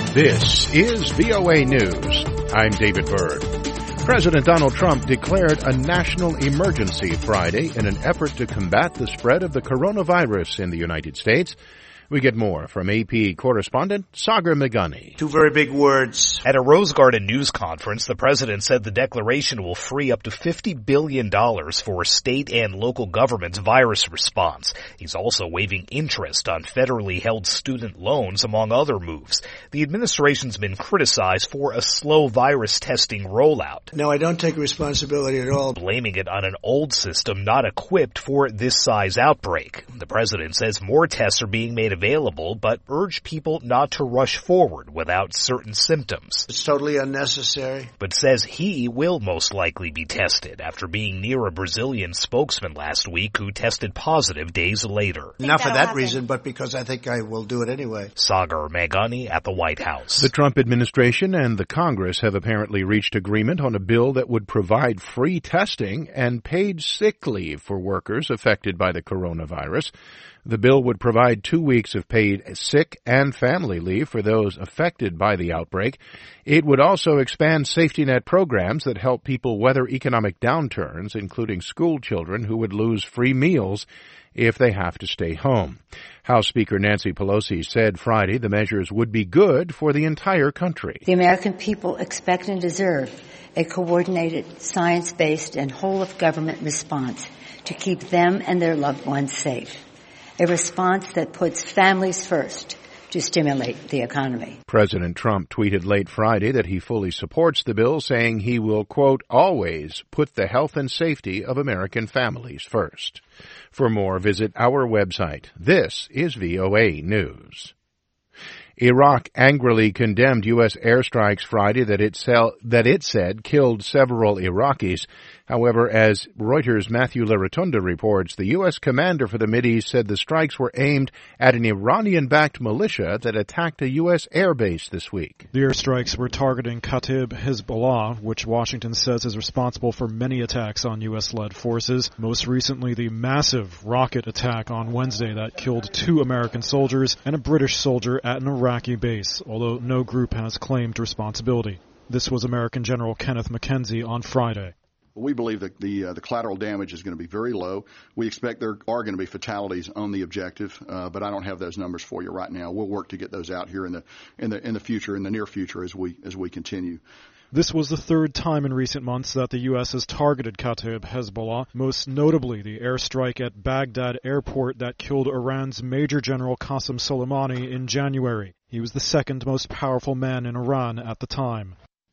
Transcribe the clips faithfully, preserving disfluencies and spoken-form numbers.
This is V O A News. I'm David Byrd. President Donald Trump declared a national emergency Friday in an effort to combat the spread of the coronavirus in the United States. We get more from A P correspondent Sagar Meghani. Two very big words. At a Rose Garden news conference, the president said the declaration will free up to fifty billion dollars for state and local government's virus response. He's also waiving interest on federally held student loans, among other moves. The administration's been criticized for a slow virus testing rollout. No, I don't take responsibility at all. Blaming it on an old system not equipped for this size outbreak. The president says more tests are being made available, but urged people not to rush forward without certain symptoms. It's totally unnecessary. But says he will most likely be tested after being near a Brazilian spokesman last week who tested positive days later. Not for that happen. reason, but because I think I will do it anyway. Sagar Meghani at the White House. The Trump administration and the Congress have apparently reached agreement on a bill that would provide free testing and paid sick leave for workers affected by the coronavirus. The bill would provide two weeks of paid sick and family leave for those affected by the outbreak. It would also expand safety net programs that help people weather economic downturns, including school children who would lose free meals if they have to stay home. House Speaker Nancy Pelosi said Friday the measures would be good for the entire country. The American people expect and deserve a coordinated, science-based, and whole-of-government response to keep them and their loved ones safe. A response that puts families first to stimulate the economy. President Trump tweeted late Friday that he fully supports the bill, saying he will, quote, always put the health and safety of American families first. For more, visit our website. This is V O A News. Iraq angrily condemned U S airstrikes Friday that it, sell, that it said killed several Iraqis. However, as Reuters' Matthew LaRotunda reports, the U S commander for the Mideast said the strikes were aimed at an Iranian-backed militia that attacked a U S airbase this week. The airstrikes were targeting Kataib Hezbollah, which Washington says is responsible for many attacks on U S-led forces. Most recently, the massive rocket attack on Wednesday that killed two American soldiers and a British soldier at an Iraqi base, although no group has claimed responsibility. This was American General Kenneth McKenzie on Friday. We believe that the uh, the collateral damage is going to be very low. We expect there are going to be fatalities on the objective, uh, but I don't have those numbers for you right now. We'll work to get those out here in the in the in the future, in the near future, as we as we continue. This was the third time in recent months that the U S has targeted Kataib Hezbollah, most notably the airstrike at Baghdad airport that killed Iran's Major General Qasem Soleimani in January. He was the second most powerful man in Iran at the time.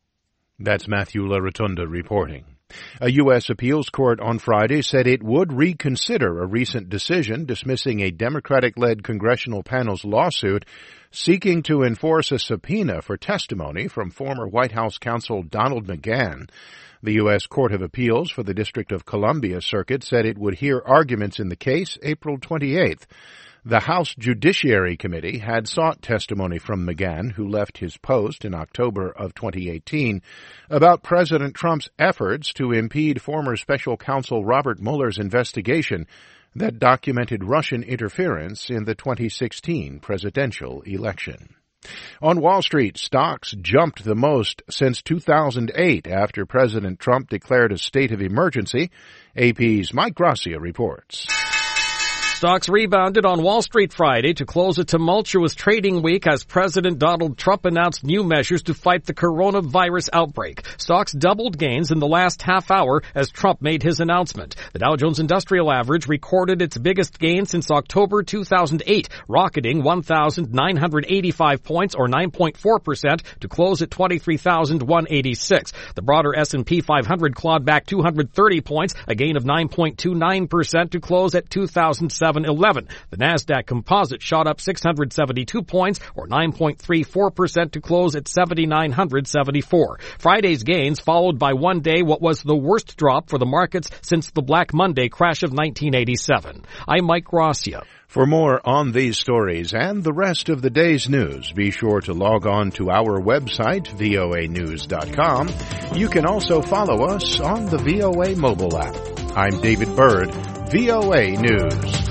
That's Matthew LaRotunda reporting. A U S appeals court on Friday said it would reconsider a recent decision dismissing a Democratic-led congressional panel's lawsuit seeking to enforce a subpoena for testimony from former White House counsel Donald McGahn. The U S Court of Appeals for the District of Columbia Circuit said it would hear arguments in the case April twenty-eighth. The House Judiciary Committee had sought testimony from McGahn, who left his post in October of twenty eighteen, about President Trump's efforts to impede former special counsel Robert Mueller's investigation that documented Russian interference in the twenty sixteen presidential election. On Wall Street, stocks jumped the most since two thousand eight after President Trump declared a state of emergency. A P's Mike Gracia reports. Stocks rebounded on Wall Street Friday to close a tumultuous trading week as President Donald Trump announced new measures to fight the coronavirus outbreak. Stocks doubled gains in the last half hour as Trump made his announcement. The Dow Jones Industrial Average recorded its biggest gain since October two thousand eight, rocketing one thousand nine hundred eighty-five points or nine point four percent to close at twenty-three thousand one hundred eighty-six. The broader S and P five hundred clawed back two hundred thirty points, a gain of nine point two nine percent to close at two thousand seven hundred eleven. The Nasdaq Composite shot up six hundred seventy-two points or nine point three four percent to close at seven thousand nine hundred seventy-four. Friday's gains followed by one day what was the worst drop for the markets since the Black Monday crash of nineteen eighty-seven. I'm Mike Gracia. For more on these stories and the rest of the day's news, be sure to log on to our website, V O A news dot com. You can also follow us on the V O A mobile app. I'm David Byrd, V O A News.